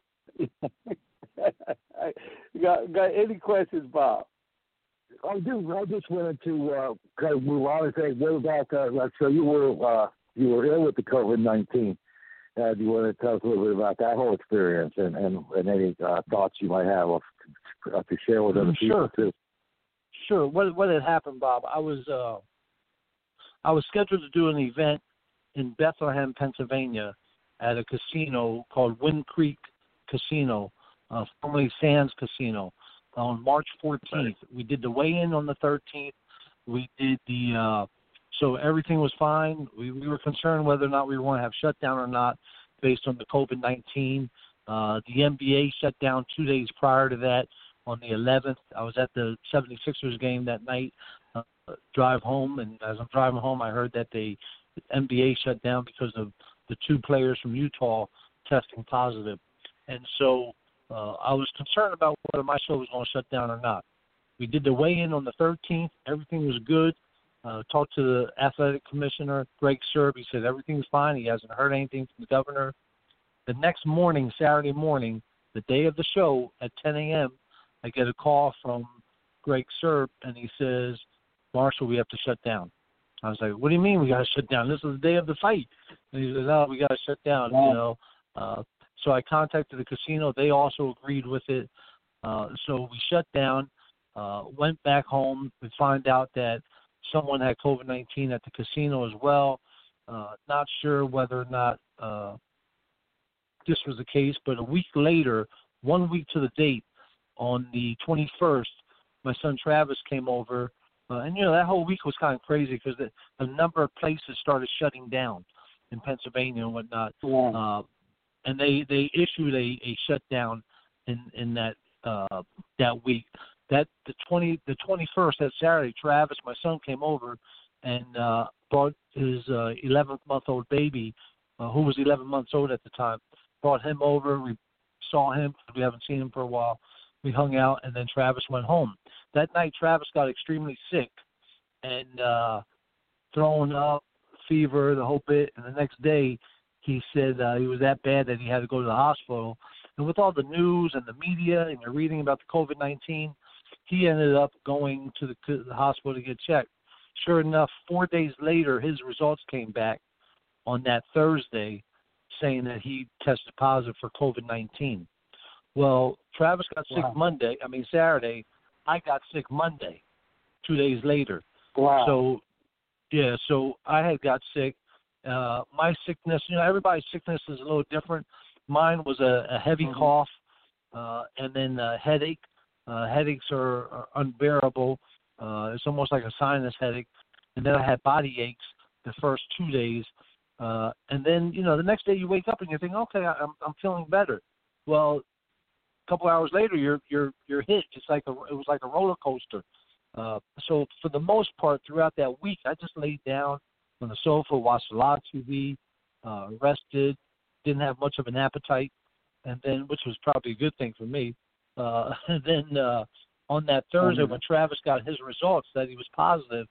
got, got any questions, Bob? I do. I just wanted to uh, kind of move on and say, what about, uh, like, so you were, uh, you were ill with the COVID nineteen. Uh, do you want to tell us a little bit about that whole experience and, and, and any uh, thoughts you might have of, uh, to share with other sure. people too? Sure. What what had happened, Bob? I was uh, I was scheduled to do an event in Bethlehem, Pennsylvania, at a casino called Wind Creek Casino, uh, formerly Sands Casino, on March fourteenth. We did the weigh-in on the thirteenth. We did the uh, So everything was fine. We, we were concerned whether or not we were going to have shutdown or not based on the COVID nineteen. Uh, the N B A shut down two days prior to that on the eleventh. I was at the seventy-sixers game that night, uh, drive home, and as I'm driving home, I heard that the N B A shut down because of the two players from Utah testing positive. And so uh, I was concerned about whether my show was going to shut down or not. We did the weigh-in on the thirteenth. Everything was good. Uh, talked to the athletic commissioner, Greg Serb. He said everything's fine. He hasn't heard anything from the governor. The next morning, Saturday morning, the day of the show at ten a.m., I get a call from Greg Serb, and he says, Marshall, we have to shut down. I was like, what do you mean we got to shut down? This is the day of the fight. And he says, no, we got to shut down, wow. you know. Uh, so I contacted the casino. They also agreed with it. Uh, so we shut down, uh, went back home. We find out that someone had COVID nineteen at the casino as well. Uh, not sure whether or not uh, this was the case, but a week later, one week to the date, on the twenty-first, my son Travis came over. Uh, and, you know, that whole week was kind of crazy because the, a number of places started shutting down in Pennsylvania and whatnot. Yeah. Uh, and they, they issued a, a shutdown in, in that uh, that week. That the twenty the twenty first, that Saturday, Travis, my son, came over and uh, brought his uh, eleven month old baby, uh, who was eleven months old at the time. Brought him over. We saw him. We haven't seen him for a while. We hung out, and then Travis went home. That night, Travis got extremely sick and uh, throwing up, fever, the whole bit. And the next day, he said uh, he was that bad that he had to go to the hospital. And with all the news and the media, and you're reading about the COVID nineteen, he ended up going to the, to the hospital to get checked. Sure enough, four days later, his results came back on that Thursday saying that he tested positive for COVID nineteen. Well, Travis got sick wow. Monday, I mean Saturday. I got sick Monday, two days later. Wow. So, yeah, so I had got sick. Uh, my sickness, you know, everybody's sickness is a little different. Mine was a, a heavy mm-hmm. cough uh, and then a headache. Uh, headaches are, are unbearable. Uh, it's almost like a sinus headache. And then I had body aches the first two days. Uh, and then, you know, the next day you wake up and you think, okay, I'm, I'm feeling better. Well, a couple hours later, you're you're you're hit. It's like a it was like a roller coaster. Uh, so for the most part, throughout that week, I just laid down on the sofa, watched a lot of T V, uh, rested, didn't have much of an appetite, and then which was probably a good thing for me. Uh, and then uh, on that Thursday, mm-hmm. when Travis got his results that he was positive,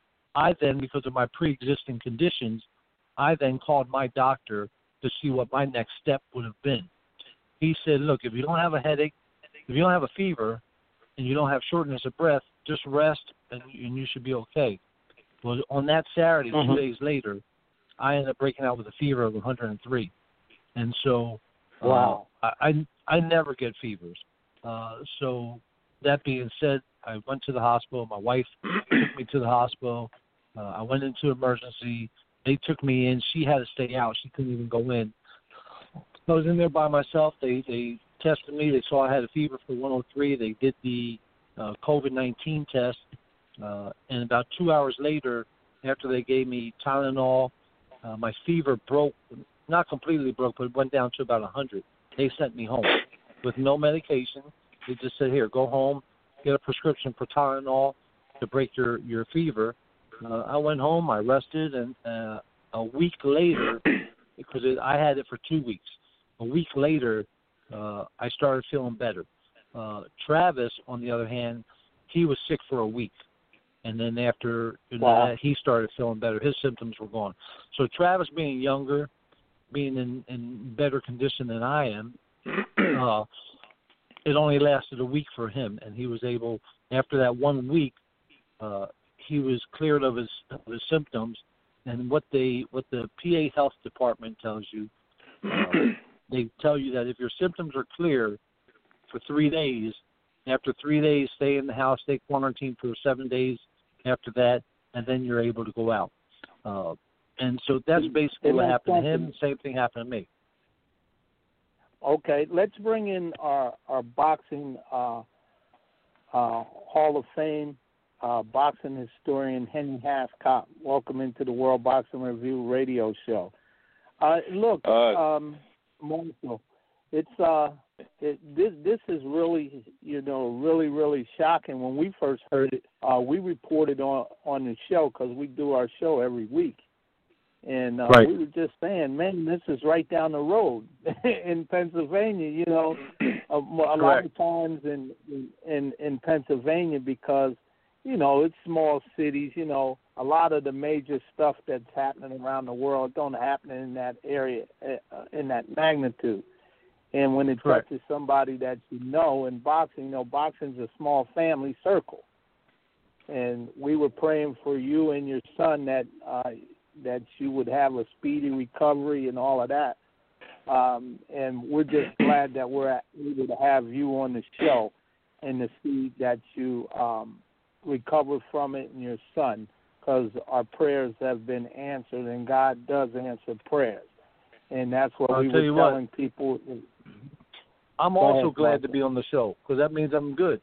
I then, because of my pre-existing conditions, I then called my doctor to see what my next step would have been. He said, look, if you don't have a headache, if you don't have a fever, and you don't have shortness of breath, just rest, and, and you should be okay. Well, on that Saturday, mm-hmm. two days later, I ended up breaking out with a fever of one hundred three. And so wow. uh, I, I I never get fevers. Uh, so that being said, I went to the hospital. My wife took me to the hospital. Uh, I went into emergency. They took me in. She had to stay out. She couldn't even go in. I was in there by myself. They they tested me. They saw I had a fever for one oh three. They did the uh, COVID nineteen test. Uh, and about two hours later, after they gave me Tylenol, uh, my fever broke, not completely broke, but it went down to about one hundred. They sent me home with no medication. They just said, here, go home, get a prescription for Tylenol to break your, your fever. Uh, I went home, I rested, and uh, a week later, because it, I had it for two weeks, a week later, uh, I started feeling better. Uh, Travis, on the other hand, he was sick for a week. And then after wow. that, he started feeling better. His symptoms were gone. So Travis, being younger, being in, in better condition than I am, uh, it only lasted a week for him. And he was able, after that one week, uh, he was cleared of his, of his symptoms. And what they, what the P A Health Department tells you, uh, they tell you that if your symptoms are clear for three days, after three days, stay in the house, stay quarantined for seven days after that, and then you're able to go out. Uh, and so that's basically what happened to him. The same thing happened to me. Okay, let's bring in our, our boxing uh, uh, Hall of Fame uh, boxing historian, Henry Hathcott. Welcome into the World Boxing Review radio show. Uh, look, uh, um, Marshall, it's uh, it, this this is really, you know, really really shocking. When we first heard it, uh, we reported on on the show because we do our show every week, and uh, right. we were just saying, man, this is right down the road in Pennsylvania. You know, a, a lot of times in, in in Pennsylvania, because you know it's small cities. You know, a lot of the major stuff that's happening around the world don't happen in that area uh, in that magnitude. And when it Correct. touches somebody that you know in boxing, you know, boxing's a small family circle. And we were praying for you and your son that uh, that you would have a speedy recovery and all of that. Um, and we're just glad that we're able to have you on the show and to see that you um, recovered from it and your son, because our prayers have been answered, and God does answer prayers. And that's what I'll we tell were you telling what. people. I'm Go also ahead, glad Michael. to be on the show because that means I'm good.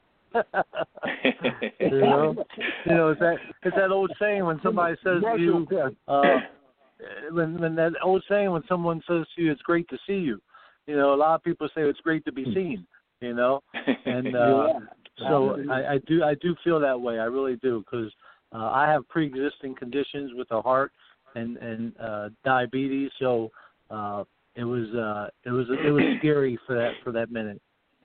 you know, you know, it's that it's that old saying when somebody says to you, uh, when when that old saying when someone says to you, "It's great to see you." You know, a lot of people say it's great to be seen. You know, and uh, yeah. so I, I do I do feel that way. I really do because uh, I have pre-existing conditions with the heart and and uh, diabetes. So uh, it was uh, it was it was scary for that for that minute.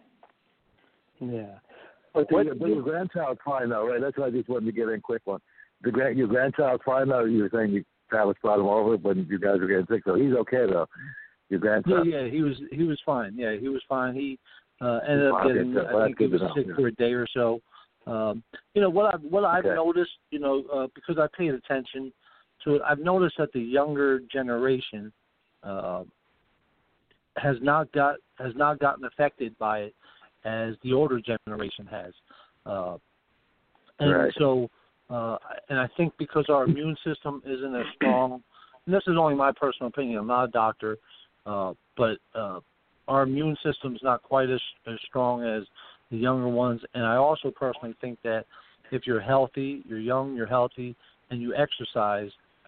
Yeah. But your, but your grandchild's fine though, right? That's why I just wanted to get in a quick one. The grand, your grandchild's fine though. You were saying you Travis brought him over, but you guys were getting sick, so he's okay though. Your grandson. Yeah, yeah, he was he was fine. Yeah, he was fine. He uh, ended up Okay, getting. so I think he was know, sick yeah. for a day or so. Um, you know what I what I've Okay. noticed. You know uh, because I paid attention to it. I've noticed that the younger generation uh, has not got has not gotten affected by it as the older generation has. Uh, and Right. so, uh, and I think because our immune system isn't as strong, and this is only my personal opinion, I'm not a doctor, uh, but uh, our immune system is not quite as, as strong as the younger ones. And I also personally think that if you're healthy, you're young, you're healthy, and you exercise,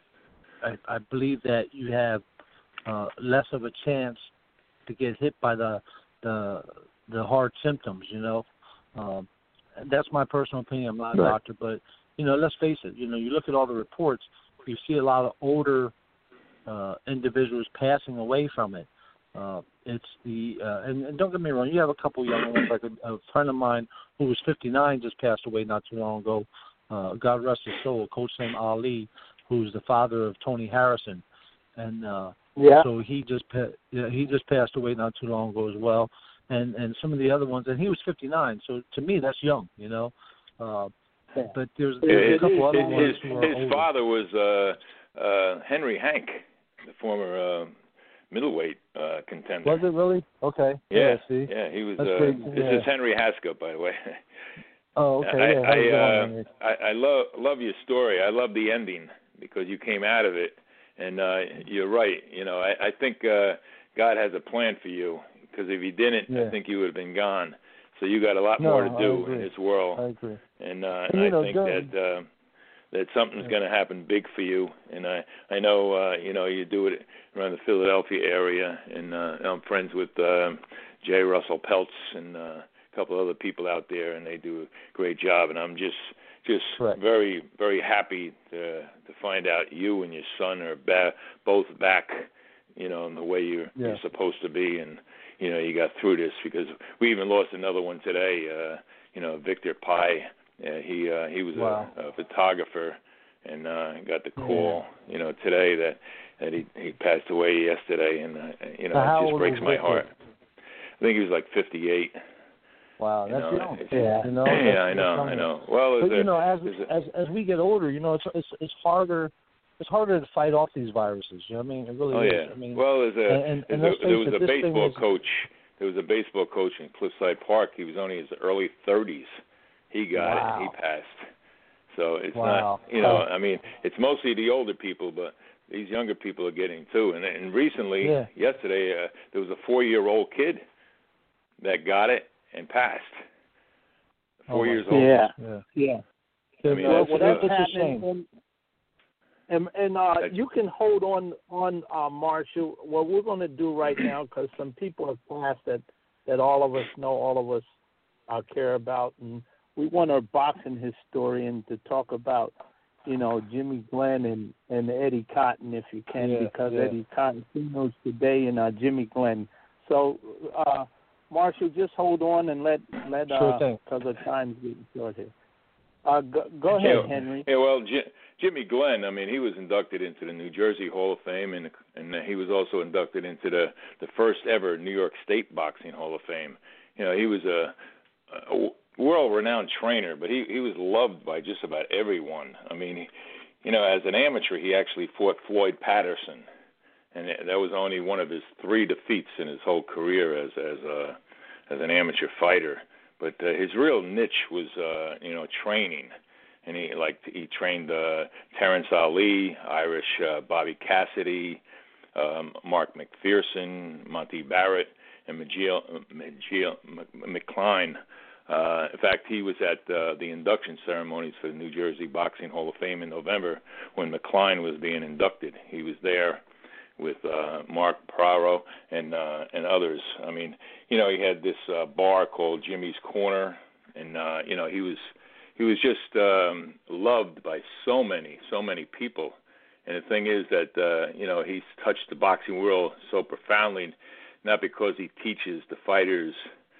I, I believe that you have uh, less of a chance to get hit by the the, the hard symptoms, you know. Um, that's my personal opinion. I'm not a right. doctor, but, you know, let's face it. You know, you look at all the reports, you see a lot of older uh, individuals passing away from it. Uh, it's the uh, and, and don't get me wrong, you have a couple young ones, like a, a friend of mine who was fifty-nine just passed away not too long ago. Uh, God rest his soul, Coach Sam Ali, who's the father of Tony Harrison, and uh, Yeah. so he just pa- yeah, he just passed away not too long ago as well. And and some of the other ones, and he was fifty-nine. So to me, that's young, you know. Uh, but there's, there's a couple other ones his, who are his older. father was uh, uh, Henry Hank, the former uh, middleweight uh, contender. Was it really? Okay. Yeah. see. Yeah, he was. That's Uh, pretty, this yeah. is Henry Haskell, by the way. Oh, okay. I, Yeah, I, uh, Henry? I, I love love your story. I love the ending because you came out of it, and uh, you're right. You know, I, I think uh, God has a plan for you. Because if he didn't, Yeah. I think you would have been gone. So you got a lot No, more to I do agree. in this world. I agree. And, uh, And, and you know, I think during- that uh, that something's Yeah. going to happen big for you. And I I know uh, you know you do it around the Philadelphia area, and uh, I'm friends with uh, J. Russell Peltz and uh, a couple other people out there, and they do a great job. And I'm just just Correct. very very happy to to find out you and your son are ba- both back, you know, in the way you're, Yeah. you're supposed to be, and you know, you got through this because we even lost another one today. Uh, you know, Victor Pai. Uh, he uh, he was Wow. a, a photographer, and uh, got the call. Yeah. You know, today that that he he passed away yesterday, and uh, you know, So how it just old breaks was my Victor? heart. I think he was like fifty-eight. Wow, You that's know, young. it's- Yeah. You know, yeah, that's, I know, that's I know. Well, But there's you a, know, as there's a, as as we get older, you know, it's it's it's harder. It's harder to fight off these viruses. You know what I mean? It really oh is. yeah. I mean, well, there's a, and, and, and there's let's a there face was it, a this thing baseball is- coach. There was a baseball coach in Cliffside Park. He was only in his early thirties. He got Wow. it. He passed. So it's Wow. not, you know, I mean, it's mostly the older people, but these younger people are getting too. And, and recently, Yeah. yesterday, uh, there was a four-year-old kid that got it and passed. Oh, Four my years God. old. Yeah. Yeah. Yeah. I mean, well, that's, well, uh, that's that's a shame. happening. And, and uh, That's- you can hold on, on uh, Marshall. What we're going to do right now, because some people have passed that that all of us know, all of us uh, care about, and we want our boxing historian to talk about, you know, Jimmy Glenn and, and Eddie Cotton, if you can, yeah, because yeah. Eddie Cotton knows today and uh, Jimmy Glenn. So, uh, Marshall, just hold on and let let sure uh, because the time's getting short here. Uh, go, go ahead, yeah, Henry. Yeah, well, J- Jimmy Glenn, I mean, he was inducted into the New Jersey Hall of Fame, and and he was also inducted into the the first ever New York State Boxing Hall of Fame. You know, he was a, a world-renowned trainer, but he he was loved by just about everyone. I mean, he, you know, as an amateur, he actually fought Floyd Patterson, and that was only one of his three defeats in his whole career as as a as an amateur fighter. But uh, his real niche was, uh, you know, training, and he like he trained uh, Terrence Ali, Irish uh, Bobby Cassidy, um, Mark McPherson, Monty Barrett, and McGill McCline. Uh, in fact, he was at uh, the induction ceremonies for the New Jersey Boxing Hall of Fame in November when McCline was being inducted. He was there with uh, Mark Praro and uh, and others. I mean, you know, he had this uh, bar called Jimmy's Corner, and uh, you know, he was he was just um, loved by so many, so many people. And the thing is that uh, you know, he's touched the boxing world so profoundly, not because he teaches the fighters,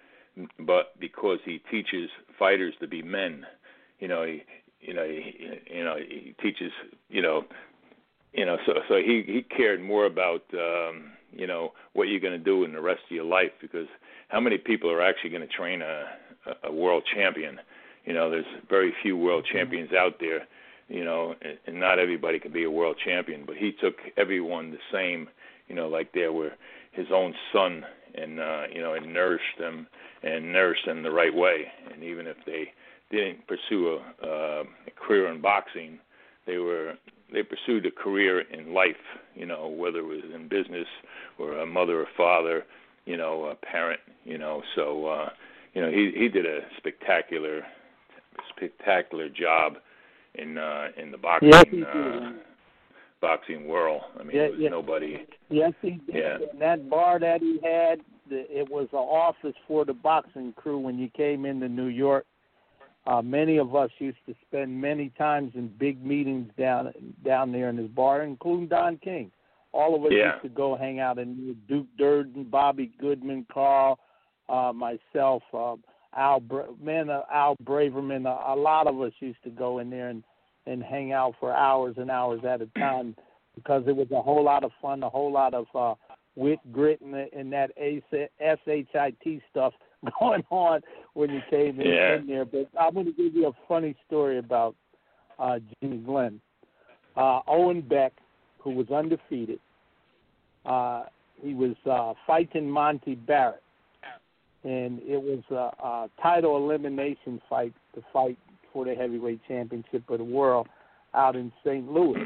but because he teaches fighters to be men. You know, he you know he, you know he teaches you know. You know, so so he, he cared more about um, you know what you're going to do in the rest of your life, because how many people are actually going to train a, a world champion? You know, there's very few world champions out there. You know, and, and not everybody can be a world champion. But he took everyone the same. You know, like they were his own son, and uh, you know, and nourished them and nourished them the right way. And even if they didn't pursue a, uh, a career in boxing, they were. They pursued a career in life, you know, whether it was in business or a mother or father, you know, a parent, you know. So, uh, you know, he he did a spectacular, spectacular job in uh, in the boxing yes, he uh, did. boxing world. I mean, yeah, there was yeah. nobody. Yes, he did. Yeah. And that bar that he had, it was an office for the boxing crew when you came into New York. Uh, many of us used to spend many times in big meetings down down there in this bar, including Don King. All of us Yeah. used to go hang out in Duke Durden, Bobby Goodman, Carl, uh, myself, uh, Al, Bra- man, uh, Al Braverman. A, a lot of us used to go in there and, and hang out for hours and hours at a time, because it was a whole lot of fun, a whole lot of uh, wit, grit, and, and that S H I T stuff going on when you came in, Yeah. in there. But I'm going to give you a funny story about uh, Jimmy Glenn. Uh, Owen Beck, who was undefeated, uh, he was uh, fighting Monty Barrett, and it was a, a title elimination fight to fight for the heavyweight championship of the world out in Saint Louis.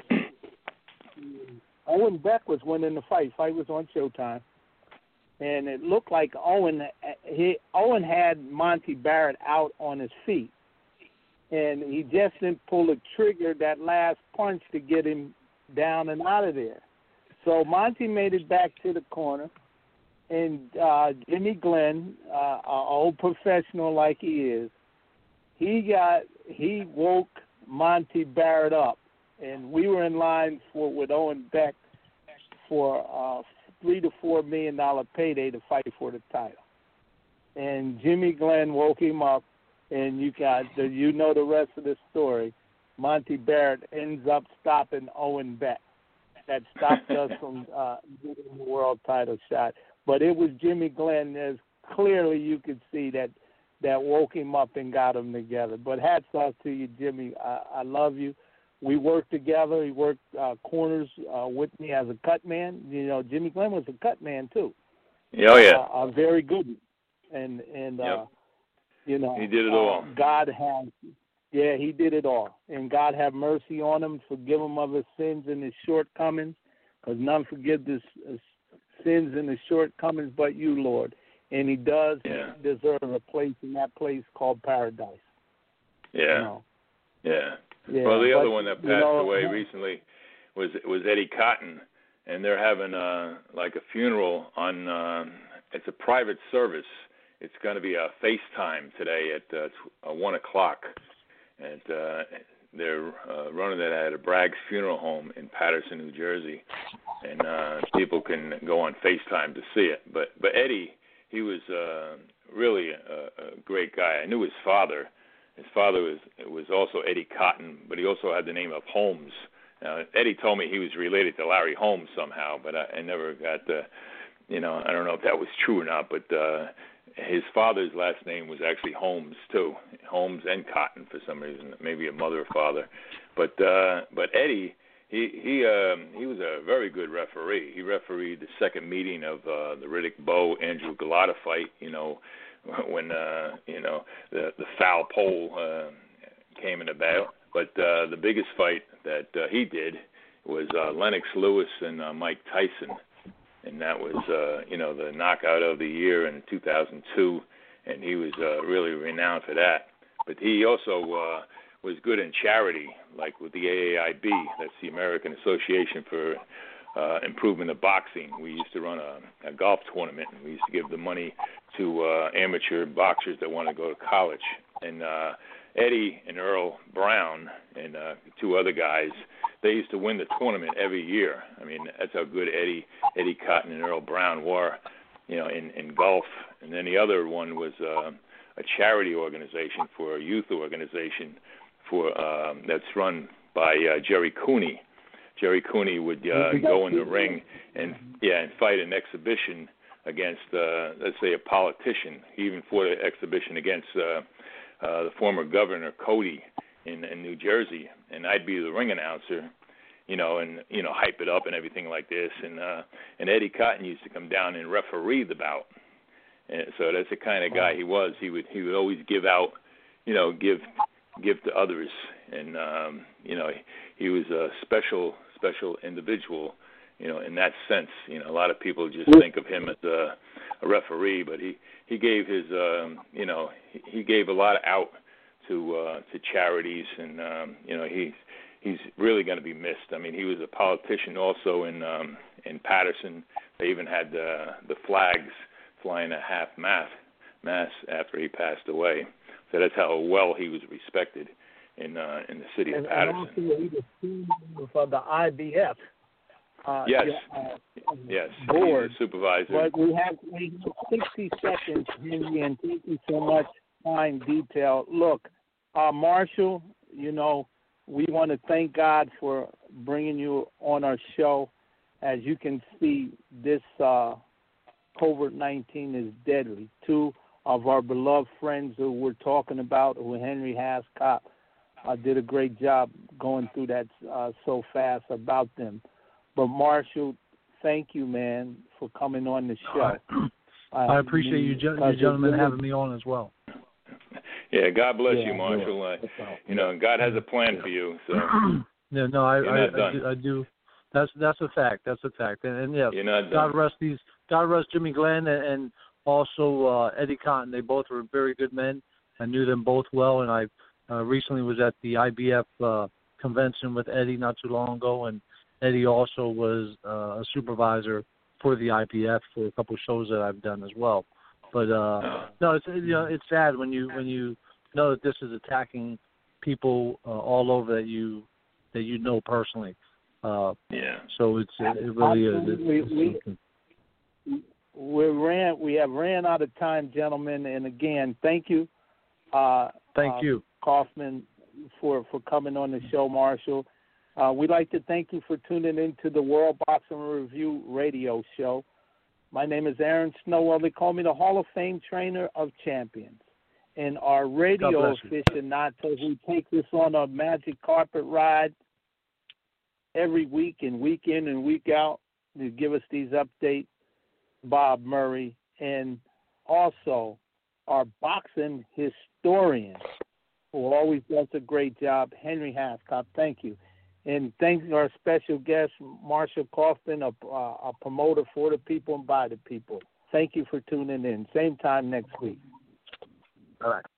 Owen Beck was winning the fight. Fight was on Showtime. And it looked like Owen he, Owen had Monty Barrett out on his feet. And he just didn't pull the trigger, that last punch, to get him down and out of there. So Monty made it back to the corner. And uh, Jimmy Glenn, uh, an old professional like he is, he got he woke Monty Barrett up. And we were in line for with Owen Beck for uh, three to four million dollar payday to fight for the title. And Jimmy Glenn woke him up, and you got the, you know the rest of the story. Monty Barrett ends up stopping Owen Beck. That stopped us from uh, getting the world title shot. But it was Jimmy Glenn, as clearly you could see, that that woke him up and got them together. But hats off to you, Jimmy. I, I love you. We worked together. He worked uh, corners uh, with me as a cut man. You know, Jimmy Glenn was a cut man too. Oh yeah, uh, a very good one. And and yep. uh, you know, he did it uh, all. God has, yeah, he did it all. And God have mercy on him, forgive him of his sins and his shortcomings, because none forgive his uh, sins and his shortcomings but you, Lord. And he does yeah. deserve a place in that place called paradise. Yeah, you know? yeah. Yeah, well, the but, other one that passed you know, away recently was was Eddie Cotton, and they're having uh like a funeral on. Uh, it's a private service it's going to be a FaceTime today at uh, one o'clock, and uh, they're uh, running that at a Bragg's Funeral Home in Paterson, New Jersey, and uh, people can go on FaceTime to see it. But but Eddie, he was uh, really a, a great guy. I knew his father. His father was was also Eddie Cotton, but he also had the name of Holmes. Now, Eddie told me he was related to Larry Holmes somehow, but I, I never got the, you know, I don't know if that was true or not, but uh, his father's last name was actually Holmes too, Holmes and Cotton for some reason, maybe a mother or father. But uh, but Eddie, he he um, he was a very good referee. He refereed the second meeting of uh, the Riddick Bowe Andrew Galata fight. You know, when uh, you know the the foul pole uh, came in about. But uh, the biggest fight that uh, he did was uh, Lennox Lewis and uh, Mike Tyson, and that was uh, you know the knockout of the year in two thousand two, and he was uh, really renowned for that. But he also uh, was good in charity, like with the A A I B, that's the American Association for uh, Improvement of Boxing. We used to run a, a golf tournament, and we used to give the money to uh, amateur boxers that want to go to college. And uh, Eddie and Earl Brown and uh, two other guys, they used to win the tournament every year. I mean, that's how good Eddie Eddie Cotton and Earl Brown were, you know, in, in golf. And then the other one was uh, a charity organization for a youth organization for um, that's run by uh, Jerry Cooney. Jerry Cooney would uh, go in the ring and yeah and fight an exhibition against uh, let's say a politician. He even fought an exhibition against uh, uh, the former governor Cody in, in New Jersey, and I'd be the ring announcer, you know, and you know hype it up and everything like this. And uh, and Eddie Cotton used to come down and referee the bout. And so that's the kind of guy he was. He would he would always give out, you know, give give to others, and um, you know he, he was a special special individual, you know, in that sense. You know, a lot of people just think of him as a, a referee, but he he gave his um, you know he, he gave a lot out to uh, to charities, and um, you know he's he's really going to be missed. I mean, he was a politician also in um, in Paterson. They even had the the flags flying at half mast mass after he passed away. So that's how well he was respected in uh, in the city of and, Paterson. And also he was senior for the I B F. Uh, yes, uh, yes, board. He's a supervisor. But we have we have sixty seconds, Henry, and thank you so much. Fine detail. Look, uh, Marshall, you know, we want to thank God for bringing you on our show. As you can see, this uh, COVID nineteen is deadly. Two of our beloved friends who we're talking about, who Henry Hascott, uh, did a great job going through that uh, so fast about them. But Marshall, thank you, man, for coming on the show. Uh, I appreciate you, you gentlemen, having me on as well. Yeah, God bless yeah, you, Marshall. Yeah. Uh, you know, God has a plan yeah. for you. So no, no, I, I, I, I, do, I do. That's that's a fact. That's a fact. And, and yes, You're not God done. rest these. God rest Jimmy Glenn and, and also uh, Eddie Cotton. They both were very good men. I knew them both well, and I uh, recently was at the I B F uh, convention with Eddie not too long ago, and Eddie also was uh, a supervisor for the I B F for a couple of shows that I've done as well. But uh, no, it's you know it's sad when you when you know that this is attacking people uh, all over that you that you know personally. Uh, yeah. So it's it really is. It's, we, we, we ran we have ran out of time, gentlemen, and again, thank you. Uh, thank uh, you, Kaufman, for for coming on the show, Marshall. Uh, we'd like to thank you for tuning in to the World Boxing Review radio show. My name is Aaron Snowell. They call me the Hall of Fame Trainer of Champions. And our radio aficionados, we take this on a magic carpet ride every week and week in and week out to give us these updates. Bob Murray, and also our boxing historian, who always does a great job, Henry Hascott. Thank you. And thanks to our special guest, Marshall Kaufman, a, a promoter for the people and by the people. Thank you for tuning in. Same time next week. All right.